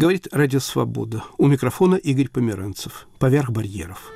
Говорит Радио Свобода. У микрофона Игорь Померанцев. Поверх барьеров.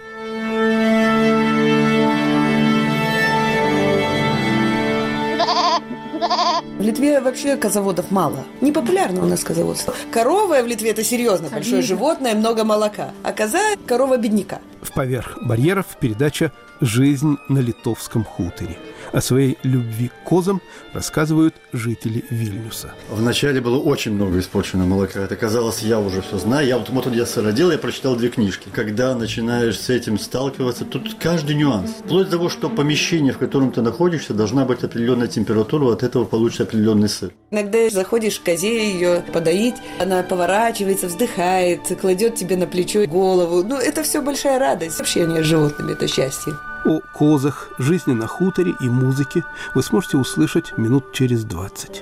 В Литве вообще козаводов мало. Не популярно у нас козоводство. Корова в Литве – это серьезно большое животное, много молока. А коза – корова бедняка. В «Поверх барьеров» передача «Жизнь на литовском хуторе». О своей любви к козам рассказывают жители Вильнюса. Вначале было очень много испорченного молока. Это казалось, я уже все знаю. Я я сородил, я прочитал 2 книжки. Когда начинаешь с этим сталкиваться, тут каждый нюанс. Вплоть до того, что помещение, в котором ты находишься, должна быть определенная температура, от этого получится определенный сыр. Иногда заходишь к козе ее подоить, она поворачивается, вздыхает, кладет тебе на плечо голову. Это все большая радость. Общение с животными – это счастье. О козах, жизни на хуторе и музыке вы сможете услышать минут через 20.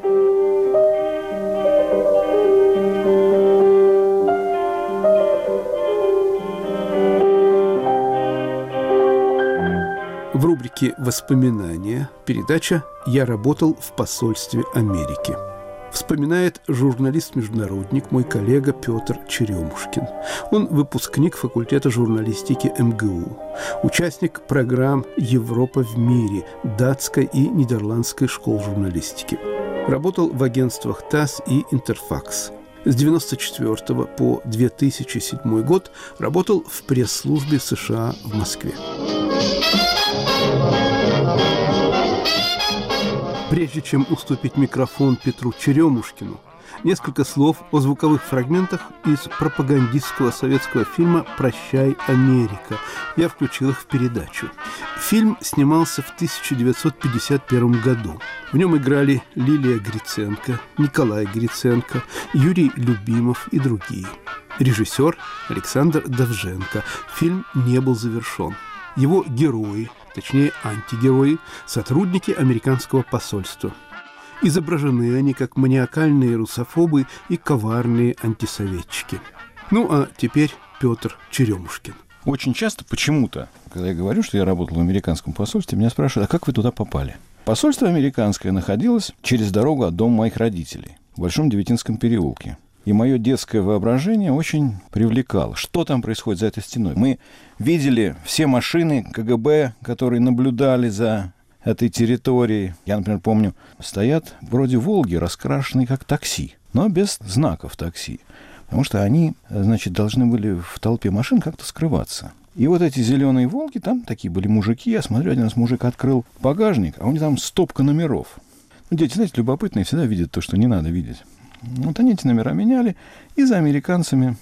В рубрике «Воспоминания» передача «Я работал в посольстве Америки». Вспоминает журналист-международник, мой коллега Петр Черемушкин. Он выпускник факультета журналистики МГУ, участник программ «Европа в мире» датской и нидерландской школ журналистики. Работал в агентствах ТАСС и Интерфакс. С 1994 по 2007 год работал в пресс-службе США в Москве. Прежде чем уступить микрофон Петру Черемушкину, несколько слов о звуковых фрагментах из пропагандистского советского фильма «Прощай, Америка». Я включил их в передачу. Фильм снимался в 1951 году. В нем играли Лилия Гриценко, Николай Гриценко, Юрий Любимов и другие. Режиссер Александр Довженко. Фильм не был завершен. Его герои, точнее антигерои, сотрудники американского посольства. Изображены они как маниакальные русофобы и коварные антисоветчики. А теперь Петр Черемушкин. Очень часто почему-то, когда я говорю, что я работал в американском посольстве, меня спрашивают, а как вы туда попали? Посольство американское находилось через дорогу от дома моих родителей в Большом Девятинском переулке. И мое детское воображение очень привлекало. Что там происходит за этой стеной? Мы видели все машины КГБ, которые наблюдали за этой территорией. Я, например, помню, стоят вроде «Волги», раскрашенные как такси, но без знаков такси. Потому что они, должны были в толпе машин как-то скрываться. И вот эти зеленые «Волги», там такие были мужики. Я смотрю, один раз мужик открыл багажник, а у него там стопка номеров. Дети, знаете, любопытные, всегда видят то, что не надо видеть. Они эти номера меняли и за американцами,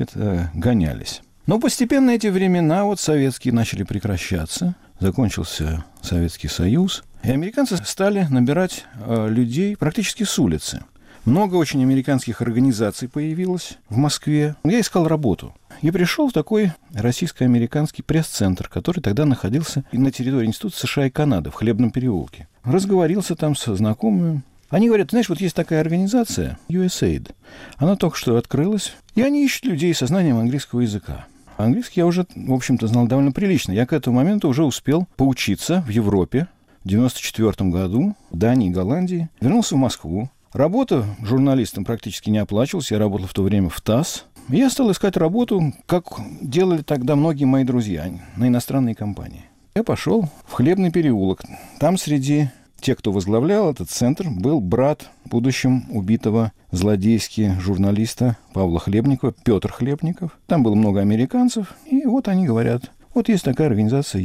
гонялись. Но постепенно эти времена советские начали прекращаться. Закончился Советский Союз. И американцы стали набирать людей практически с улицы. Много очень американских организаций появилось в Москве. Я искал работу. И пришел в такой российско-американский пресс-центр, который тогда находился на территории Института США и Канады в Хлебном переулке. Разговорился там со знакомыми. Они говорят, знаешь, есть такая организация, USAID. Она только что открылась, и они ищут людей со знанием английского языка. Английский я уже, в общем-то, знал довольно прилично. Я к этому моменту уже успел поучиться в Европе. В 1994 году в Дании и Голландии. Вернулся в Москву. Работа журналистом практически не оплачивалась. Я работал в то время в ТАСС. И я стал искать работу, как делали тогда многие мои друзья, на иностранные компании. Я пошел в Хлебный переулок. Там среди тех, кто возглавлял этот центр, был брат будущим убитого злодейски журналиста Павла Хлебникова, Петр Хлебников. Там было много американцев, и они говорят, есть такая организация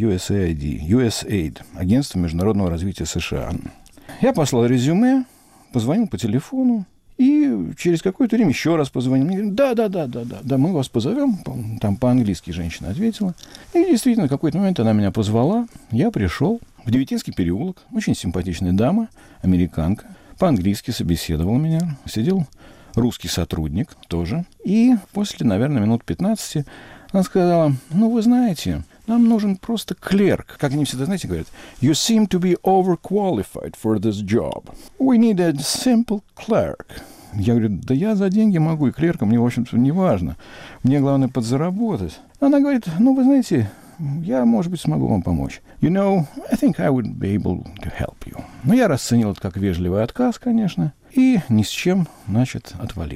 USAID, Агентство международного развития США. Я послал резюме, позвонил по телефону, и через какое-то время еще раз позвонил. Мне говорят, да, мы вас позовем. Там по-английски женщина ответила. И действительно, в какой-то момент она меня позвала. Я пришел в Девятинский переулок. Очень симпатичная дама, американка. По-английски собеседовала меня. Сидел русский сотрудник тоже. И после, наверное, минут 15 она сказала, вы знаете, нам нужен просто клерк. Как они всегда, говорят, you seem to be overqualified for this job. We need a simple clerk. Я говорю, да я за деньги могу, и клерком мне, в общем-то, не важно. Мне главное подзаработать. Она говорит, вы знаете, я, может быть, смогу вам помочь. I think I would be able to help you. Я расценил это как вежливый отказ, конечно, и ни с чем, отвалил.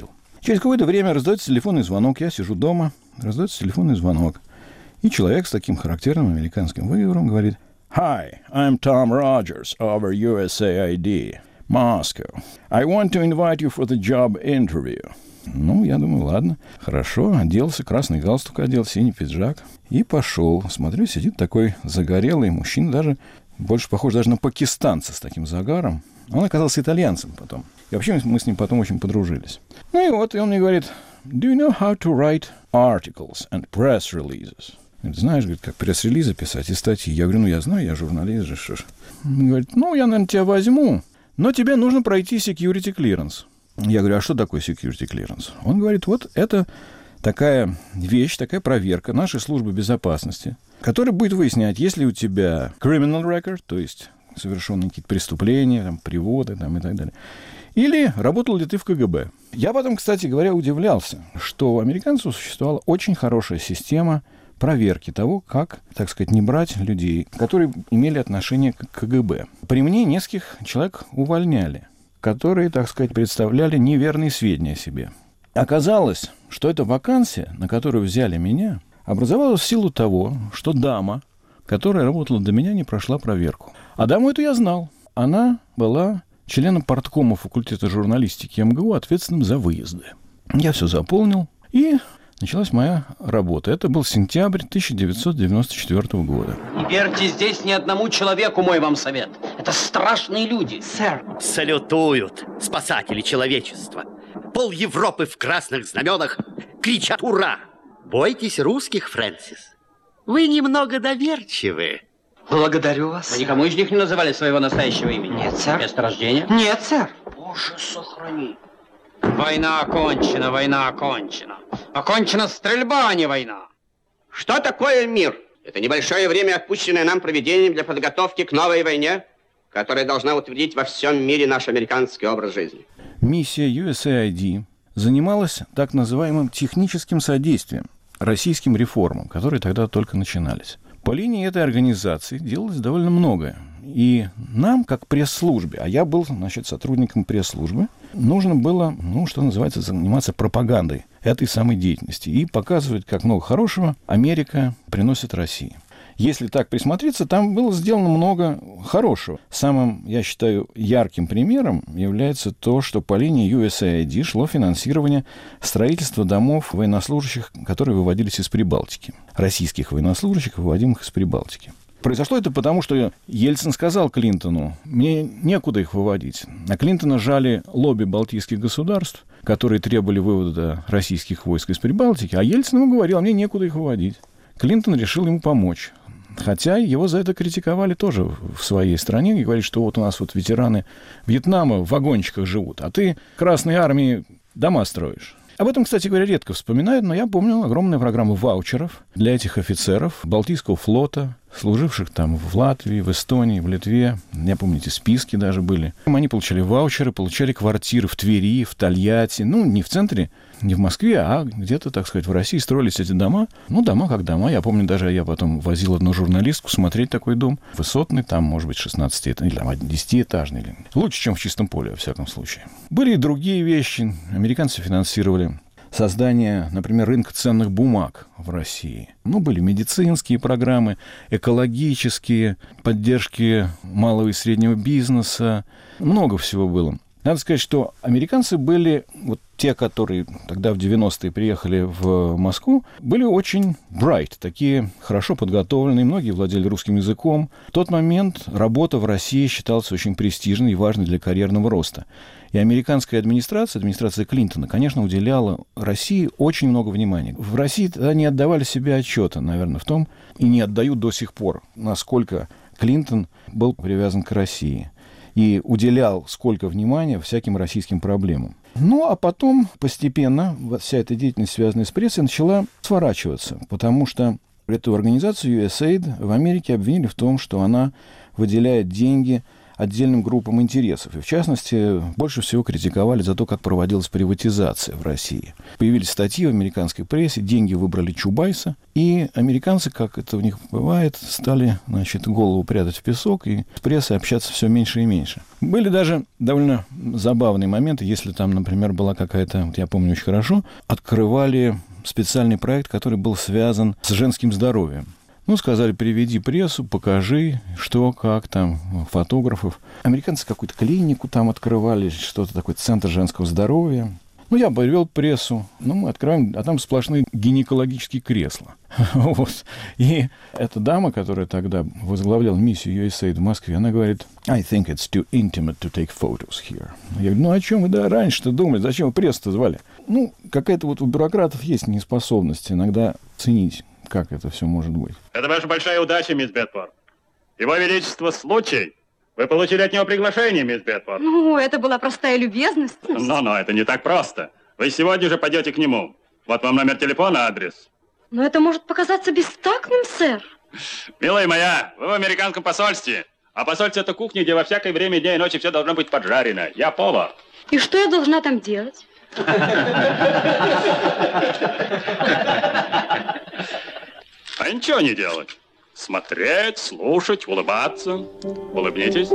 Через какое-то время раздается телефонный звонок. Я сижу дома, раздается телефонный звонок. И человек с таким характерным американским выговором говорит: «Hi, I'm Tom Rogers over USAID, Moscow. I want to invite you for the job interview». Ну, я думаю, ладно, хорошо, оделся, красный галстук одел, синий пиджак и пошел. Смотрю, сидит такой загорелый мужчина, даже больше похож даже на пакистанца с таким загаром. Он оказался итальянцем потом. И вообще мы с ним потом очень подружились. Ну и вот, и он мне говорит: «Do you know how to write articles and press releases?» Говорит, знаешь, говорит, как пресс-релизы писать и статьи. Я говорю, ну, я знаю, я журналист же, что ж. Он говорит, ну, я, наверное, тебя возьму, но тебе нужно пройти security clearance. Я говорю, а что такое security clearance? Он говорит, вот это такая вещь, такая проверка нашей службы безопасности, которая будет выяснять, есть ли у тебя criminal record, то есть совершенные какие-то преступления, там, приводы там, и так далее, или работал ли ты в КГБ. Я потом, кстати говоря, удивлялся, что у американцев существовала очень хорошая система проверки того, как, так сказать, не брать людей, которые имели отношение к КГБ. При мне нескольких человек увольняли, которые, так сказать, представляли неверные сведения о себе. Оказалось, что эта вакансия, на которую взяли меня, образовалась в силу того, что дама, которая работала до меня, не прошла проверку. А даму эту я знал. Она была членом парткома факультета журналистики МГУ, ответственным за выезды. Я все заполнил, и началась моя работа. Это был сентябрь 1994 года. Не верьте здесь ни одному человеку, мой вам совет. Это страшные люди. Сэр, салютуют спасатели человечества. Пол Европы в красных знаменах кричат «Ура!». Бойтесь русских, Фрэнсис. Вы немного доверчивы. Благодарю вас. Вы никому из них не называли своего настоящего имени? Нет, сэр. Место рождения? Нет, сэр. Боже, сохрани. Война окончена, война окончена. Окончена стрельба, а не война. Что такое мир? Это небольшое время, отпущенное нам проведением для подготовки к новой войне, которая должна утвердить во всем мире наш американский образ жизни. Миссия USAID занималась так называемым техническим содействием российским реформам, которые тогда только начинались. По линии этой организации делалось довольно многое. И нам, как пресс-службе, а я был, значит, сотрудником пресс-службы, нужно было, что называется, заниматься пропагандой этой самой деятельности и показывать, как много хорошего Америка приносит России. Если так присмотреться, там было сделано много хорошего. Самым, я считаю, ярким примером является то, что по линии USAID шло финансирование строительства домов военнослужащих, которые выводились из Прибалтики. Российских военнослужащих, выводимых из Прибалтики. Произошло это потому, что Ельцин сказал Клинтону, мне некуда их выводить. А Клинтона жали лобби балтийских государств, которые требовали вывода российских войск из Прибалтики, а Ельцин ему говорил, мне некуда их выводить. Клинтон решил ему помочь. Хотя его за это критиковали тоже в своей стране и говорили, что вот у нас вот ветераны Вьетнама в вагончиках живут, а ты Красной Армии дома строишь. Об этом, кстати говоря, редко вспоминают, но я помню огромную программу ваучеров для этих офицеров Балтийского флота, служивших там в Латвии, в Эстонии, в Литве. Я помню, эти списки даже были. Они получали ваучеры, получали квартиры в Твери, в Тольятти. Не в центре, не в Москве, а где-то, так сказать, в России строились эти дома. Дома как дома. Я помню, даже я потом возил одну журналистку смотреть такой дом. Высотный, там, может быть, 16-этажный, или там, 10-этажный. Лучше, чем в Чистом поле, во всяком случае. Были и другие вещи. Американцы финансировали создание, например, рынка ценных бумаг в России. Были медицинские программы, экологические, поддержки малого и среднего бизнеса. Много всего было. Надо сказать, что американцы были, вот те, которые тогда в 90-е приехали в Москву, были очень bright, такие хорошо подготовленные, многие владели русским языком. В тот момент работа в России считалась очень престижной и важной для карьерного роста. И американская администрация Клинтона, конечно, уделяла России очень много внимания. В России тогда не отдавали себе отчета, наверное, в том, и не отдают до сих пор, насколько Клинтон был привязан к России и уделял сколько внимания всяким российским проблемам. А потом постепенно вся эта деятельность, связанная с прессой, начала сворачиваться, потому что эту организацию USAID в Америке обвинили в том, что она выделяет деньги отдельным группам интересов. И, в частности, больше всего критиковали за то, как проводилась приватизация в России. Появились статьи в американской прессе, деньги выбрали Чубайса, и американцы, как это у них бывает, стали, голову прятать в песок, и с прессой общаться все меньше и меньше. Были даже довольно забавные моменты, если там, например, была какая-то, я помню очень хорошо, открывали специальный проект, который был связан с женским здоровьем. Сказали, приведи прессу, покажи, что, как там, фотографов. Американцы какую-то клинику там открывали, что-то такое, центр женского здоровья. Я привел прессу, мы открываем, а там сплошные гинекологические кресла. И эта дама, которая тогда возглавляла миссию USAID в Москве, она говорит, I think it's too intimate to take photos here. Я говорю, о чем вы раньше-то думали, зачем вы прессу-то звали? Какая-то у бюрократов есть неспособность иногда ценить, как это все может быть. Это ваша большая удача, мисс Бетфорд. Его Величество случай. Вы получили от него приглашение, мисс Бетфорд. Это была простая любезность. Но это не так просто. Вы сегодня же пойдете к нему. Вот вам номер телефона, адрес. Но это может показаться бестактным, сэр. Милая моя, вы в американском посольстве. А посольство — это кухня, где во всякое время дня и ночи все должно быть поджарено. Я повар. И что я должна там делать? А ничего не делать. Смотреть, слушать, улыбаться. Улыбнитесь.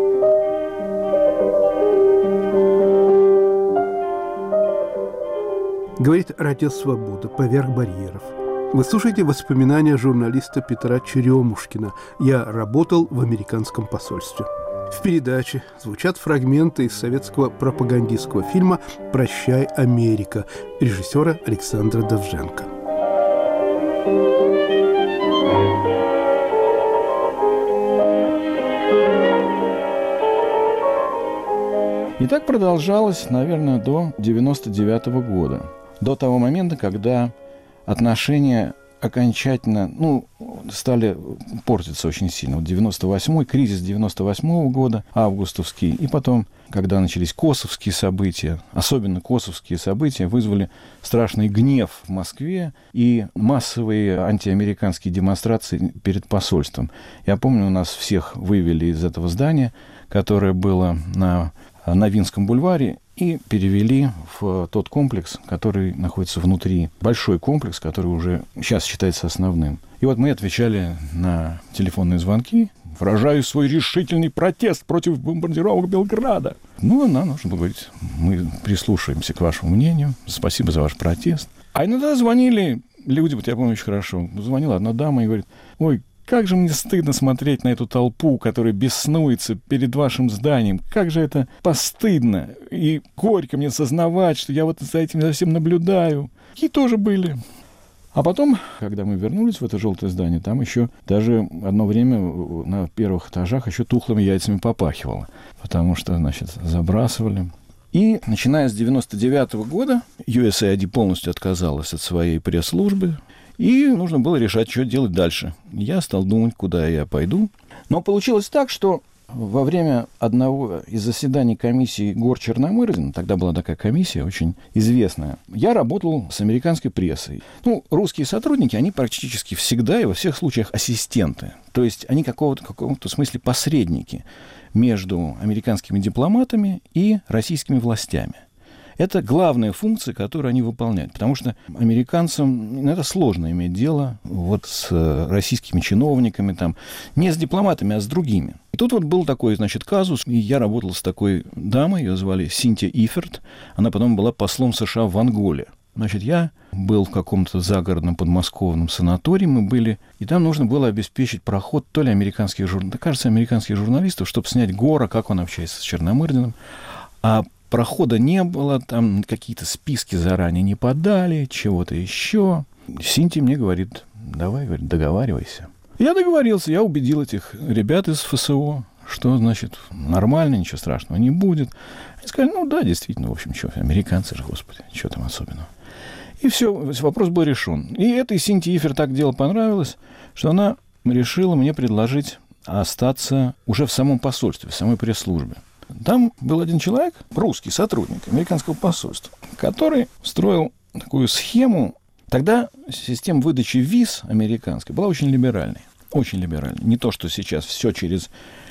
Говорит Радио Свобода, поверх барьеров. Вы слушаете воспоминания журналиста Петра Черемушкина. Я работал в американском посольстве. В передаче звучат фрагменты из советского пропагандистского фильма «Прощай, Америка» режиссера Александра Довженко. И так продолжалось, наверное, до 99-го года. До того момента, когда отношения окончательно, стали портиться очень сильно. 98-й, кризис 98-го года, августовский, и потом, когда начались косовские события, особенно косовские события, вызвали страшный гнев в Москве и массовые антиамериканские демонстрации перед посольством. Я помню, у нас всех вывели из этого здания, которое было на Новинском бульваре, и перевели в тот комплекс, который находится внутри. Большой комплекс, который уже сейчас считается основным. И вот мы отвечали на телефонные звонки. Выражаю свой решительный протест против бомбардировок Белграда. Нам нужно было говорить, мы прислушаемся к вашему мнению. Спасибо за ваш протест. А иногда звонили люди, я помню очень хорошо. Звонила одна дама и говорит, ой, как же мне стыдно смотреть на эту толпу, которая беснуется перед вашим зданием. Как же это постыдно. И горько мне сознавать, что я за этим совсем наблюдаю. И тоже были. А потом, когда мы вернулись в это желтое здание, там еще даже одно время на первых этажах еще тухлыми яйцами попахивало. Потому что, забрасывали. И, начиная с 99-го года, USAID полностью отказалась от своей пресс-службы. И нужно было решать, что делать дальше. Я стал думать, куда я пойду. Но получилось так, что во время одного из заседаний комиссии Гор-Черномырдина, тогда была такая комиссия очень известная, я работал с американской прессой. Русские сотрудники, они практически всегда и во всех случаях ассистенты. То есть они в каком-то смысле посредники между американскими дипломатами и российскими властями. Это главная функция, которую они выполняют. Потому что американцам иногда сложно иметь дело с российскими чиновниками, не с дипломатами, а с другими. И тут был такой, казус, и я работал с такой дамой, ее звали Синтия Иферт. Она потом была послом США в Анголе. Я был в каком-то загородном подмосковном санатории, мы были, и там нужно было обеспечить проход то ли американских журналистов, чтобы снять Гора, как он общается с Черномырдиным, а прохода не было, там какие-то списки заранее не подали, чего-то еще. Синтия мне говорит, давай, договаривайся. Я договорился, я убедил этих ребят из ФСО, что, нормально, ничего страшного не будет. Они сказали, да, действительно, в общем, что, американцы же, господи, что там особенного. И все, вопрос был решен. И этой Синтии Ифер так дело понравилось, что она решила мне предложить остаться уже в самом посольстве, в самой пресс-службе. Там был один человек, русский сотрудник американского посольства, который строил такую схему. Тогда система выдачи виз американской была очень либеральной. Очень либеральной. Не то, что сейчас все через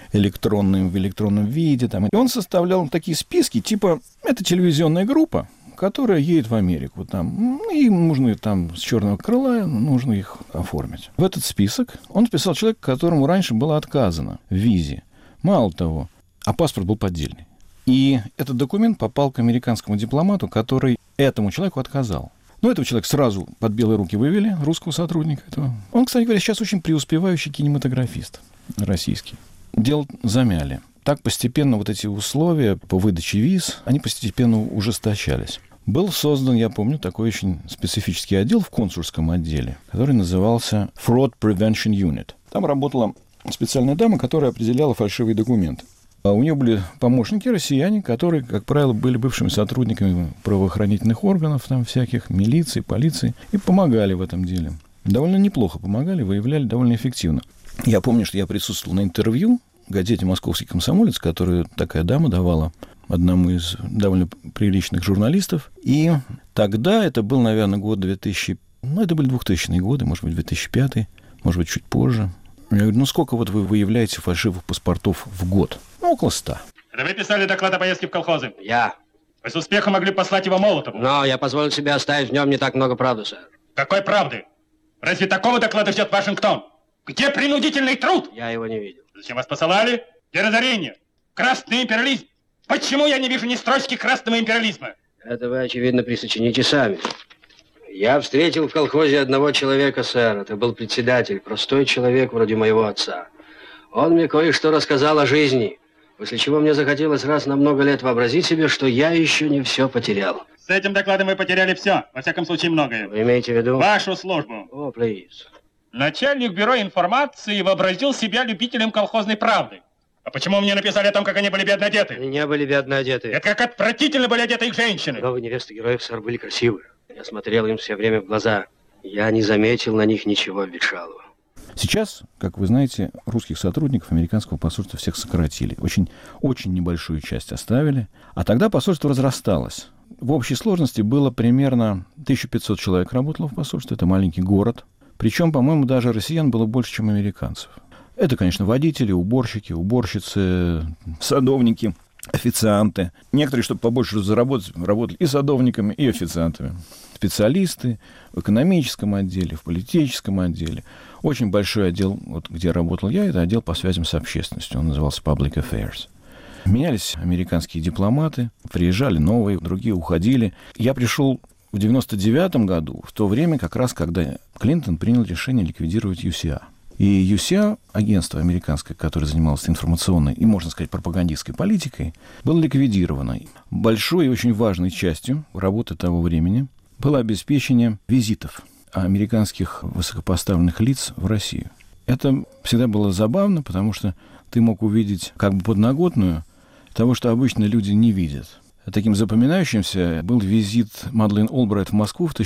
в электронном виде. Там. И он составлял такие списки, типа, это телевизионная группа, которая едет в Америку. Там, им нужно там с черного крыла, нужно их оформить. В этот список он вписал человека, которому раньше было отказано в визе. Мало того, а паспорт был поддельный. И этот документ попал к американскому дипломату, который этому человеку отказал. Ну, этого человека сразу под белые руки вывели, русского сотрудника этого. Он, кстати говоря, сейчас очень преуспевающий кинематографист российский. Дело замяли. Так постепенно вот эти условия по выдаче виз, они постепенно ужесточались. Был создан, я помню, такой очень специфический отдел в консульском отделе, который назывался Fraud Prevention Unit. Там работала специальная дама, которая определяла фальшивые документы. А у нее были помощники россияне, которые, как правило, были бывшими сотрудниками правоохранительных органов, там всяких, милиции, полиции, и помогали в этом деле. Довольно неплохо помогали, выявляли довольно эффективно. Я помню, что я присутствовал на интервью в газете «Московский комсомолец», которую такая дама давала одному из довольно приличных журналистов. И тогда, это был, наверное, год 2000, это были 2000-е годы, может быть, 2005, может быть, чуть позже. Я говорю, сколько вот вы выявляете фальшивых паспортов в год? Около 100. Это вы писали доклад о поездке в колхозы? Я. Вы с успехом могли послать его Молотову. Но я позволил себе оставить в нем не так много правды, сэр. Какой правды? Разве такого доклада ждет Вашингтон? Где принудительный труд? Я его не видел. Зачем вас посылали? Где разорение? Красный империализм? Почему я не вижу ни строчки красного империализма? Это вы, очевидно, присочините сами. Я встретил в колхозе одного человека, сэр. Это был председатель, простой человек вроде моего отца. Он мне кое-что рассказал о жизни, после чего мне захотелось раз на много лет вообразить себе, что я еще не все потерял. С этим докладом вы потеряли все. Во всяком случае, многое. Вы имеете в виду? Вашу службу. О, please. Начальник бюро информации вообразил себя любителем колхозной правды. А почему мне написали о том, как они были бедно одеты? Они не были бедно одеты. Это как отвратительно были одеты их женщины. Новые невесты героев, сэр, были красивы. Я смотрел им все время в глаза. Я не заметил на них ничего обветшалого. Сейчас, как вы знаете, русских сотрудников американского посольства всех сократили. Очень небольшую часть оставили. А тогда посольство разрасталось. В общей сложности было примерно 1500 человек работало в посольстве. Это маленький город. Причем, по-моему, даже россиян было больше, чем американцев. Это, конечно, водители, уборщики, уборщицы, садовники, официанты. Некоторые, чтобы побольше заработать, работали и садовниками, и официантами. Специалисты в экономическом отделе, в политическом отделе. Очень большой отдел, вот где работал я, это отдел по связям с общественностью. Он назывался Public Affairs. Менялись американские дипломаты, приезжали новые, другие уходили. Я пришел в 1999 году, в то время как раз, когда Клинтон принял решение ликвидировать USIA. И USIA, агентство американское, которое занималось информационной и, можно сказать, пропагандистской политикой, было ликвидировано. Большой и очень важной частью работы того времени было обеспечение визитов американских высокопоставленных лиц в Россию. Это всегда было забавно, потому что ты мог увидеть как бы подноготную того, что обычно люди не видят. Таким запоминающимся был визит Мадлен Олбрайт в Москву в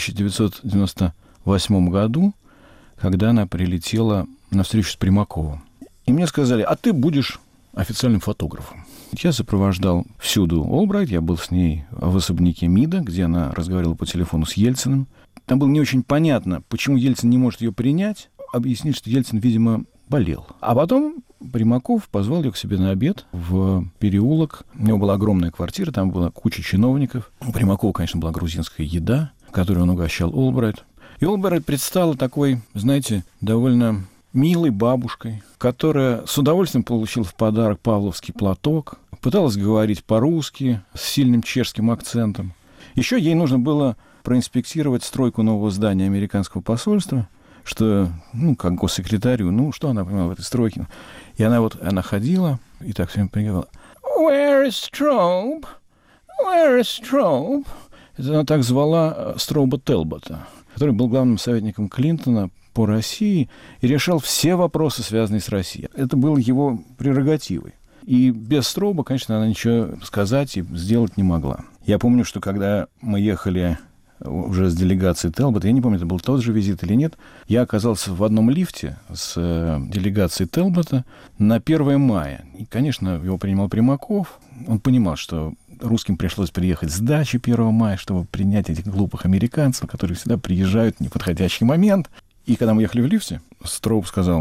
1998 году, когда она прилетела на встречу с Примаковым. И мне сказали, а ты будешь официальным фотографом. Я сопровождал всюду Олбрайт, я был с ней в особняке МИДа, где она разговаривала по телефону с Ельциным. Там было не очень понятно, почему Ельцин не может ее принять. Объяснили, что Ельцин, видимо, болел. А потом Примаков позвал ее к себе на обед в переулок. У него была огромная квартира, там была куча чиновников. У Примакова, конечно, была грузинская еда, которую он угощал Олбрайт. И Олбрайт предстала такой, знаете, довольно милой бабушкой, которая с удовольствием получила в подарок павловский платок, пыталась говорить по-русски с сильным чешским акцентом. Еще ей нужно было проинспектировать стройку нового здания американского посольства, что, как госсекретарю, что она понимала в этой стройке. И она ходила и так всем приговаривала: «Where is Straub? Where is Straub?» Это она так звала Строуба Телбота, который был главным советником Клинтона по России и решал все вопросы, связанные с Россией. Это было его прерогативой. И без Строуба, конечно, она ничего сказать и сделать не могла. Я помню, что когда мы ехали уже с делегацией Телбота, я не помню, это был тот же визит или нет, я оказался в одном лифте с делегацией Телбота на 1 мая. И, конечно, его принимал Примаков. Он понимал, что русским пришлось приехать с дачи 1 мая, чтобы принять этих глупых американцев, которые всегда приезжают в неподходящий момент. И когда мы ехали в лифте, Строуп сказал: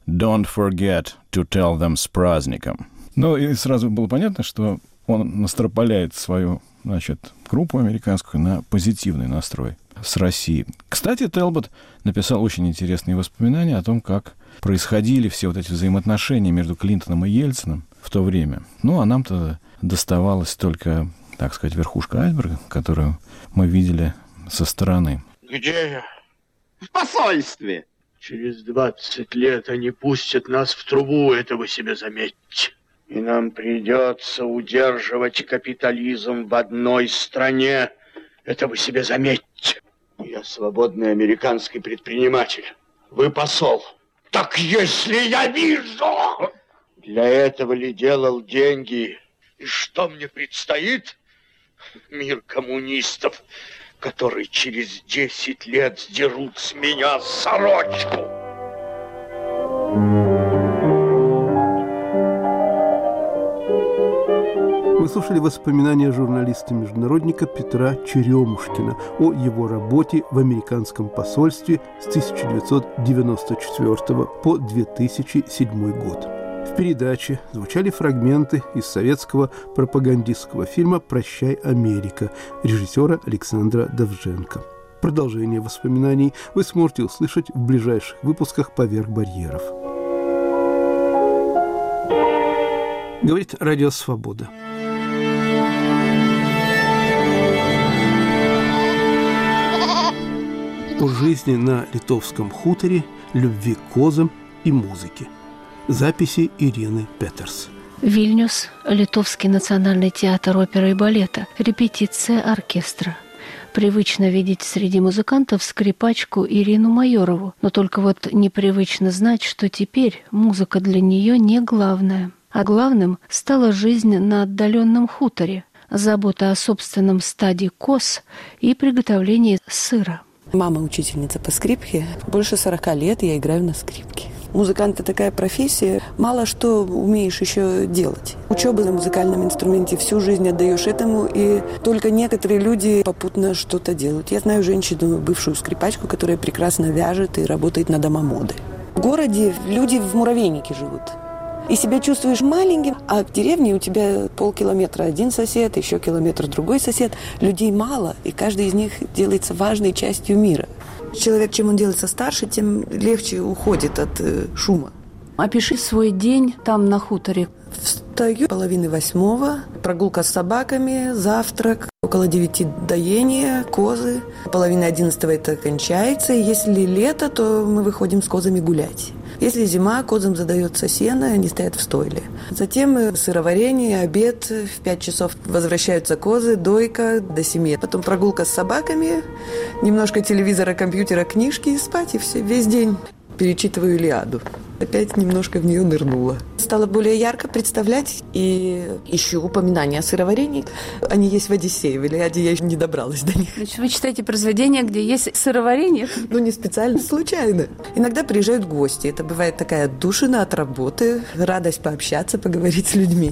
«Don't forget to tell them с праздником». Ну, и сразу было понятно, что он настропаляет свою, значит, группу американскую на позитивный настрой с Россией. Кстати, Телбот написал очень интересные воспоминания о том, как происходили все вот эти взаимоотношения между Клинтоном и Ельциным в то время. Ну, а нам-то доставалась только, так сказать, верхушка айсберга, которую мы видели со стороны. Где я? В посольстве. Через 20 лет они пустят нас в трубу, это вы себе заметьте. И нам придется удерживать капитализм в одной стране. Это вы себе заметьте. Я свободный американский предприниматель. Вы посол. Так если я вижу... Для этого ли делал деньги? И что мне предстоит? Мир коммунистов, которые через 10 лет сдерут с меня сорочку. Вы слушали воспоминания журналиста-международника Петра Черемушкина о его работе в американском посольстве с 1994 по 2007 год. В передаче звучали фрагменты из советского пропагандистского фильма «Прощай, Америка» режиссера Александра Довженко. Продолжение воспоминаний вы сможете услышать в ближайших выпусках «Поверх барьеров». Говорит Радио Свобода. О жизни на литовском хуторе, любви к козам и музыке. Записи Ирины Петерс. Вильнюс, Литовский национальный театр оперы и балета, репетиция оркестра. Привычно видеть среди музыкантов скрипачку Ирину Майорову, но только вот непривычно знать, что теперь музыка для нее не главная. А главным стала жизнь на отдаленном хуторе, забота о собственном стаде коз и приготовление сыра. Мама учительница по скрипке. Больше 40 лет я играю на скрипке. Музыкант – это такая профессия, мало что умеешь еще делать. Учеба на музыкальном инструменте, всю жизнь отдаешь этому, и только некоторые люди попутно что-то делают. Я знаю женщину, бывшую скрипачку, которая прекрасно вяжет и работает на дома моды. В городе люди в муравейнике живут. И себя чувствуешь маленьким, а в деревне у тебя полкилометра один сосед, еще километр другой сосед. Людей мало, и каждый из них делается важной частью мира. Человек, чем он делается старше, тем легче уходит от шума. Опиши свой день там на хуторе. Встаю 7:30, прогулка с собаками, завтрак, около 9 доение, козы. 10:30 это кончается. Если лето, то мы выходим с козами гулять. Если зима, козам задается сено, они стоят в стойле. Затем сыроварение, обед, в 5 часов возвращаются козы, дойка до 7. Потом прогулка с собаками, немножко телевизора, компьютера, книжки и спать, и все, весь день. Перечитываю «Илиаду». Опять немножко в нее нырнула. Стало более ярко представлять и ищу упоминания о сыроварении. Они есть в «Одиссее», в «Илиаде» я еще не добралась до них. Значит, вы читаете произведения, где есть сыроварение? Ну, не специально, случайно. Иногда приезжают гости. Это бывает такая отдушина от работы, радость пообщаться, поговорить с людьми.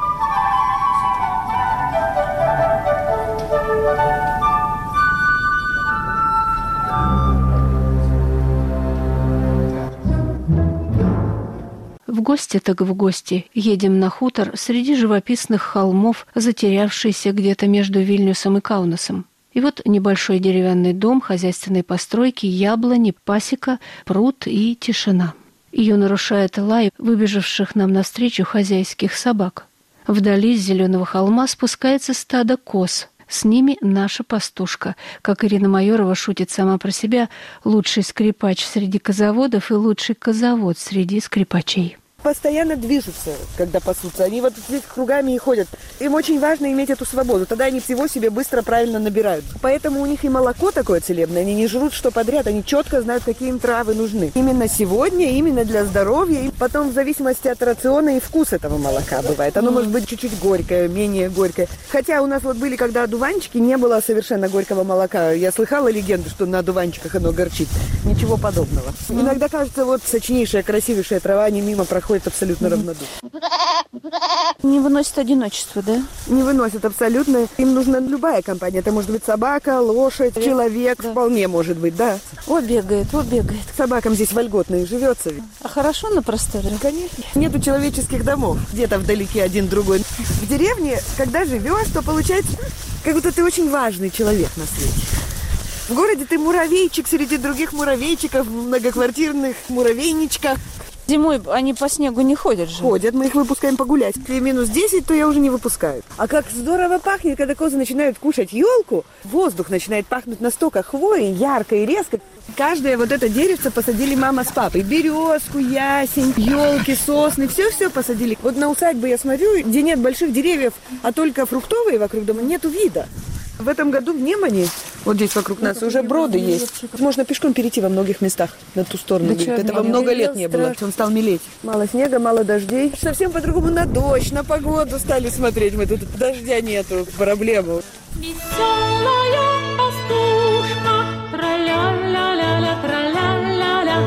В гости так в гости. Едем на хутор среди живописных холмов, затерявшийся где-то между Вильнюсом и Каунасом. И вот небольшой деревянный дом, хозяйственные постройки, яблони, пасека, пруд и тишина. Ее нарушает лай выбежавших нам навстречу хозяйских собак. Вдали с зеленого холма спускается стадо коз. С ними наша пастушка. Как Ирина Майорова шутит сама про себя, лучший скрипач среди козоводов и лучший козовод среди скрипачей. Постоянно движутся, когда пасутся. Они вот здесь кругами и ходят. Им очень важно иметь эту свободу. Тогда они всего себе быстро, правильно набирают. Поэтому у них и молоко такое целебное. Они не жрут что подряд. Они четко знают, какие им травы нужны. Именно сегодня, именно для здоровья. И потом в зависимости от рациона и вкус этого молока бывает. Оно может быть чуть-чуть горькое, менее горькое. Хотя у нас вот были, когда одуванчики, не было совершенно горького молока. Я слыхала легенду, что на одуванчиках оно горчит. Ничего подобного. Иногда кажется, вот сочнейшая, красивейшая трава, они мимо проходят. ходят абсолютно равнодушно. Не выносит одиночество, да? Не выносят абсолютно. Им нужна любая компания. Это может быть собака, лошадь, человек. Да. Вполне может быть, да. О, бегает. Собакам здесь вольготно и живется. А хорошо на просторе? Конечно. Нету человеческих домов. Где-то вдалеке один другой. В деревне, когда живешь, то получается, как будто ты очень важный человек на свете. В городе ты муравейчик среди других муравейчиков в многоквартирных муравейничках. Зимой они по снегу не ходят же. Ходят, мы их выпускаем погулять. Если минус 10, то я уже не выпускаю. А как здорово пахнет, когда козы начинают кушать елку, воздух начинает пахнуть настолько хвоей, ярко и резко. Каждое вот это деревце посадили мама с папой. Березку, ясень, елки, сосны, все-все посадили. Вот на усадьбу я смотрю, где нет больших деревьев, а только фруктовые вокруг дома, нету вида. В этом году в Немане, вот здесь вокруг нас, уже броды есть. Можно пешком перейти во многих местах на ту сторону. Да этого много лет не было. Он стал мелеть. Мало снега, мало дождей. Совсем по-другому на дождь, на погоду стали смотреть. Мы тут дождя нету, проблема. Веселая пастушка, тра-ля-ля-ля-ля, тра-ля-ля-ля,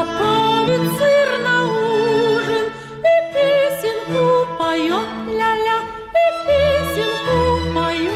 готовит сыр на ужин и песенку поет, ля-ля, и песенку поет.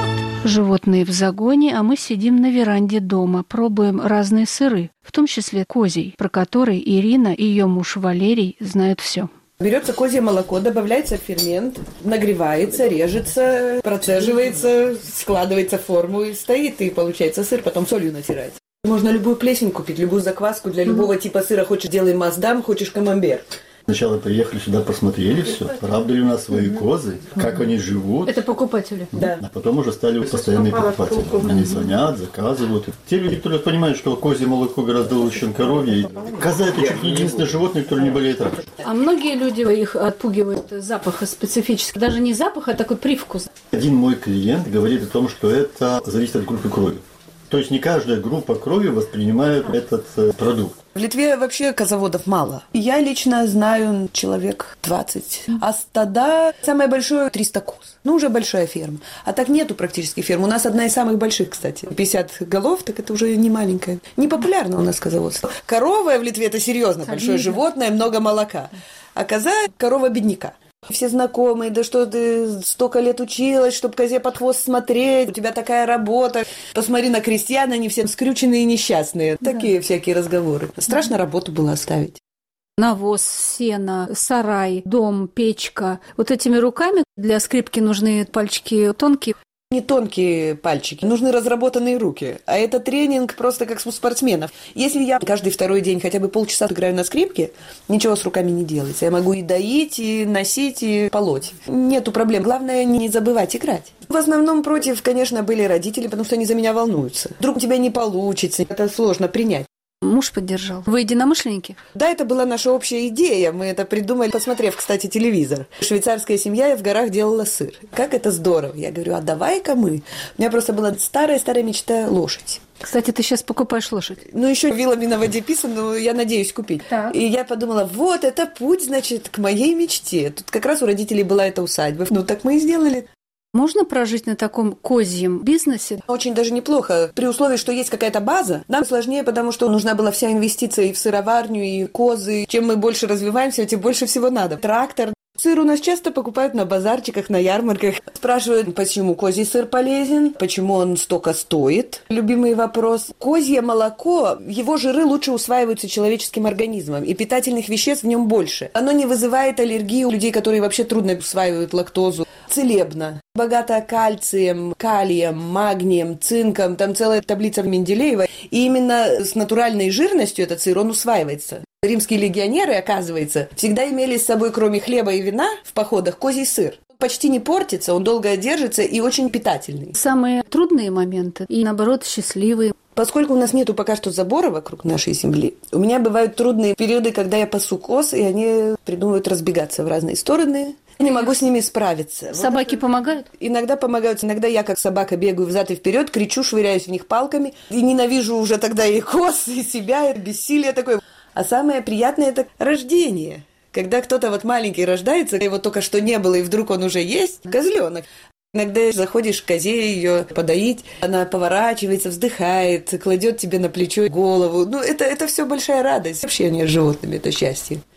Животные в загоне, а мы сидим на веранде дома, пробуем разные сыры, в том числе козий, про который Ирина и ее муж Валерий знают все. Берется козье молоко, добавляется фермент, нагревается, режется, процеживается, складывается в форму и стоит, и получается сыр, потом солью натирается. Можно любую плесень купить, любую закваску для любого типа сыра. Хочешь, делай маасдам, хочешь камамбер. Сначала приехали сюда, посмотрели все, правда ли у нас свои козы, как они живут. Это покупатели? Да. А потом уже стали постоянные покупатели. Они звонят, заказывают. Те люди, которые понимают, что козье молоко гораздо лучше, чем коровье. Коза – это чуть не единственное животное, которое не болеет раком. А многие люди их отпугивают запаха специфический. Даже не запах, а такой привкус. Один мой клиент говорит о том, что это зависит от группы крови. То есть не каждая группа крови воспринимает этот продукт. В Литве вообще козоводов мало. Я лично знаю человек 20. А стада самое большое 300 коз. Ну, уже большая ферма. А так нету практически ферм. У нас одна из самых больших, кстати. 50 голов, так это уже не маленькая. Не популярно у нас козоводство. Корова в Литве это серьезно большое животное, много молока. А коза – корова бедняка. Все знакомые, да что ты столько лет училась, чтобы козе под хвост смотреть, у тебя такая работа. Посмотри на крестьян, они все скрюченные и несчастные. Да. Такие всякие разговоры. Страшно работу было оставить. Навоз, сено, сарай, дом, печка. Вот этими руками для скрипки нужны пальчики тонкие. Не тонкие пальчики, нужны разработанные руки. А это тренинг просто как у спортсменов. Если я каждый второй день хотя бы полчаса играю на скрипке, ничего с руками не делается. Я могу и доить, и носить, и полоть. Нету проблем. Главное не забывать играть. В основном против, конечно, были родители, потому что они за меня волнуются. Вдруг у тебя не получится. Это сложно принять. Муж поддержал. Вы единомышленники? Да, это была наша общая идея. Мы это придумали, посмотрев, кстати, телевизор. Швейцарская семья, я в горах делала сыр. Как это здорово. Я говорю, а давай-ка мы. У меня просто была старая-старая мечта – лошадь. Кстати, ты сейчас покупаешь лошадь. Ну, еще вилами на воде писано, но я надеюсь купить. Так. И я подумала, вот, это путь, значит, к моей мечте. Тут как раз у родителей была эта усадьба. Ну, так мы и сделали. Можно прожить на таком козьем бизнесе? Очень даже неплохо. При условии, что есть какая-то база. Нам сложнее, потому что нужна была вся инвестиция и в сыроварню, и козы. Чем мы больше развиваемся, тем больше всего надо. Трактор. Сыр у нас часто покупают на базарчиках, на ярмарках. Спрашивают, почему козий сыр полезен, почему он столько стоит. Любимый вопрос. Козье молоко, его жиры лучше усваиваются человеческим организмом, и питательных веществ в нем больше. Оно не вызывает аллергии у людей, которые вообще трудно усваивают лактозу. Целебно. Богато кальцием, калием, магнием, цинком. Там целая таблица Менделеева. И именно с натуральной жирностью этот сыр, он усваивается. Римские легионеры, оказывается, всегда имели с собой, кроме хлеба и вина, в походах козий сыр. Почти не портится, он долго держится и очень питательный. Самые трудные моменты и, наоборот, счастливые. Поскольку у нас нету пока что забора вокруг нашей земли, у меня бывают трудные периоды, когда я пасу коз, и они придумывают разбегаться в разные стороны. Я не могу с ними справиться. Собаки помогают? Иногда помогают. Иногда я, как собака, бегаю взад и вперед, кричу, швыряюсь в них палками. И ненавижу уже тогда и коз, и себя, и бессилие такое. А самое приятное – это рождение. Когда кто-то вот маленький рождается, его только что не было, и вдруг он уже есть, козленок. Иногда заходишь к козе ее подоить, она поворачивается, вздыхает, кладет тебе на плечо голову. Ну, это все большая радость. Общение с животными – это счастье.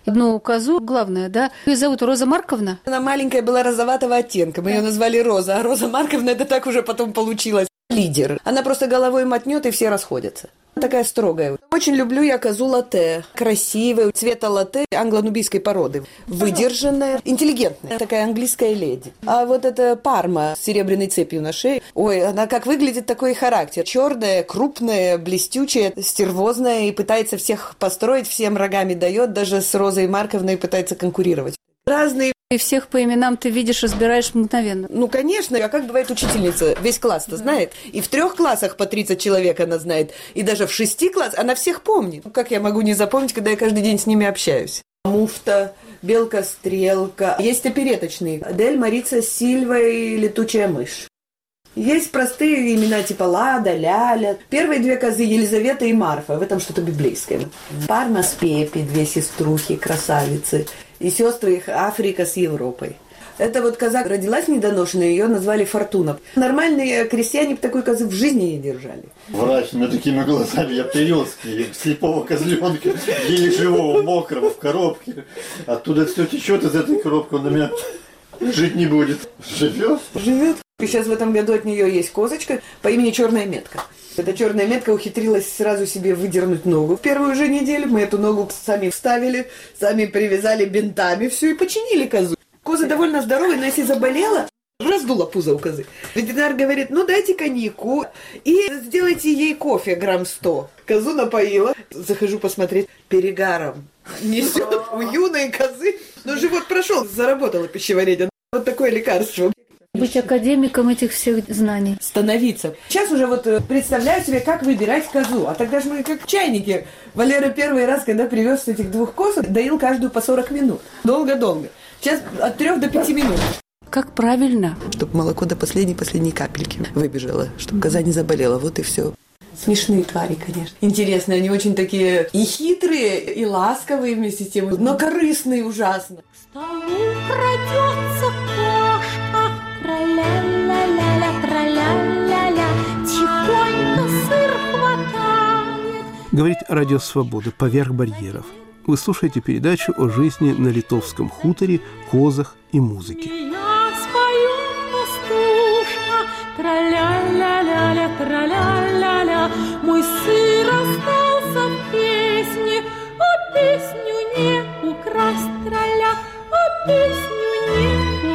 Одну козу, главное, да? Ее зовут Роза Марковна? Она маленькая была розоватого оттенка, мы ее назвали Роза, а Роза Марковна это так уже потом получилось. Лидер. Она просто головой мотнет, и все расходятся. Такая строгая. Очень люблю я козу латте. Красивая, цвета латте англо-нубийской породы. Выдержанная, интеллигентная. Такая английская леди. А вот эта парма с серебряной цепью на шее. Ой, она как выглядит, такой характер. Черная, крупная, блестючая, стервозная. И пытается всех построить, всем рогами дает. Даже с Розой Марковной пытается конкурировать. Разные. И всех по именам ты видишь, разбираешь мгновенно. Ну, конечно. А как бывает учительница? Весь класс-то знает. И в 3 классах по 30 человек она знает. И даже в 6 классах она всех помнит. Как я могу не запомнить, когда я каждый день с ними общаюсь? Муфта, Белка-стрелка. Есть опереточные. Адель, Марица, Сильва и Летучая мышь. Есть простые имена типа Лада, Ляля. Первые 2 козы Елизавета и Марфа. В этом что-то библейское. Парма с Пепи, 2 сеструхи, красавицы. И сестры их Африка с Европой. Эта вот коза родилась недоношенная, ее назвали Фортуна. Нормальные крестьяне такой козы в жизни не держали. Врач, у меня такими глазами, я привез слепого козленка, еле живого, мокрого, в коробке. Оттуда все течет из этой коробки, он на меня жить не будет. Живет? Живет. И сейчас в этом году от нее есть козочка по имени Черная метка. Эта черная метка ухитрилась сразу себе выдернуть ногу. В первую же неделю мы эту ногу сами вставили, сами привязали бинтами, все и починили козу. Коза довольно здоровая, но если заболела, раздула пузо у козы. Ветеринар говорит, ну дайте коньяку и сделайте ей кофе грамм 100. Козу напоила. Захожу посмотреть, перегаром несет у юной козы. Но живот прошел, заработало пищеварение. Вот такое лекарство. Быть академиком этих всех знаний. Становиться. Сейчас уже вот представляю себе, как выбирать козу. А тогда же мы как чайники. Валера первый раз, когда привез этих 2 коз, доил каждую по 40 минут. Долго-долго. Сейчас от 3 до 5 минут. Как правильно? Чтобы молоко до последней капельки выбежало. Чтобы коза не заболела. Вот и все. Смешные твари, конечно. Интересные. Они очень такие и хитрые, и ласковые вместе с тем. Но корыстные ужасно. К столу крадется кошка. Тра-ля-ля-ля-ля, тра-ля-ля-ля, тихонько сыр хватает. Говорит Радио Свобода «Поверх барьеров». Вы слушаете передачу о жизни на литовском хуторе, козах и музыке. Я спою пастушка, тра-ля-ля-ля-ля, тра-ля-ля-ля, мой сыр остался в песне, а песню не украсть, тра-ля, а песню не